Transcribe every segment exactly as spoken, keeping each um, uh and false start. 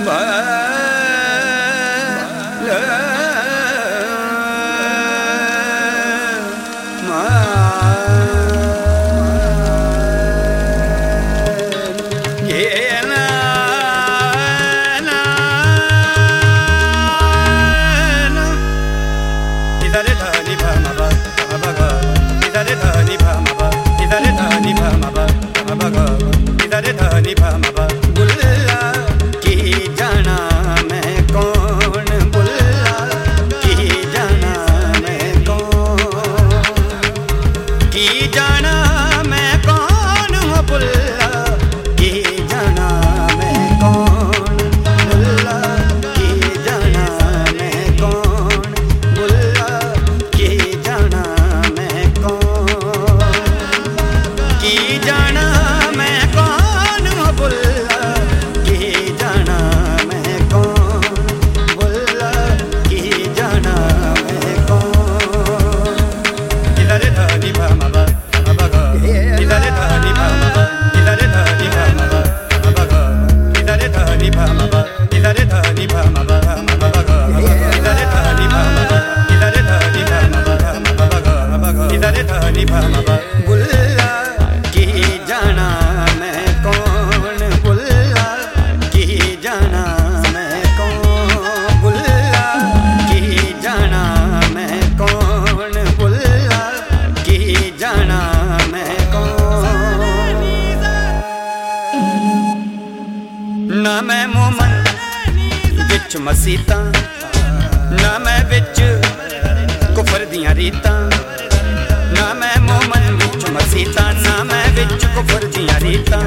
ना मैं मोमन विच मसीता, ना मैं विच कुफर दियां रीतां। ना मैं मोमन विच मसीता, ना मैं विच कुफर दियां रीतां।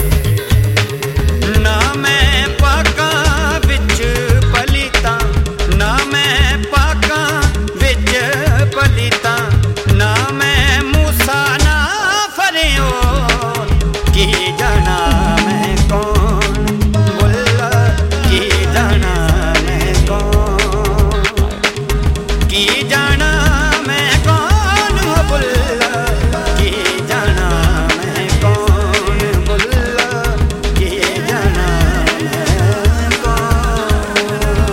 ना मैं पाकां विच पलीतां, ना मैं पाकां विच पलीतां। ना मैं मूसा ना फरेओन, की जाना मैं कौन बुल्ला, की जाना मैं कौन, की जाना मैं कौन बुल्ला, की जाना मैं कौन बुल्ला, की जाना मैं कौन।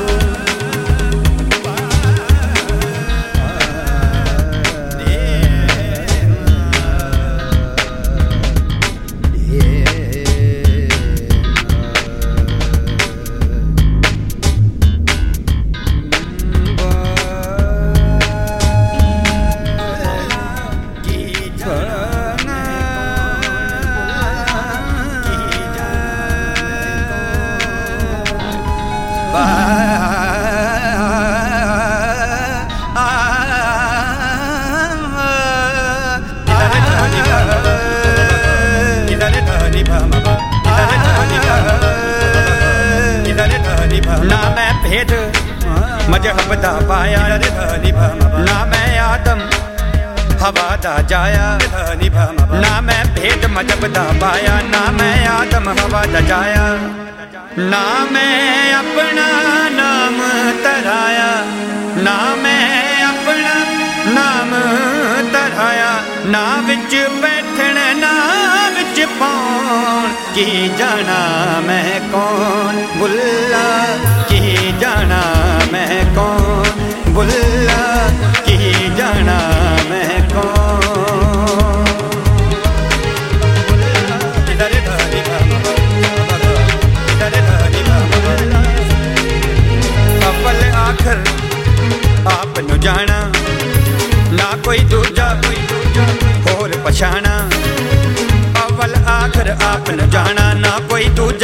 ना मैं भेद मजहब दा पाया, ना मैं आदम हवा दा जाया। ना मैं भेद मजहब दा पाया, ना मैं आदम हवा दा जाया। ना मैं अपना नाम तराया, ना मैं अपना नाम तराया। ना विच बैठण ना विच पौन, की जाना मैं कौन बुल्ला, की जाना मैं कौन बुल्ला, की जाना मैं कौन। अव्वल आखिर आप नु जाना, ना कोई दूजा कोई दूजा होर पछाना। अव्वल आखिर आप नु जाना, ना कोई दूजा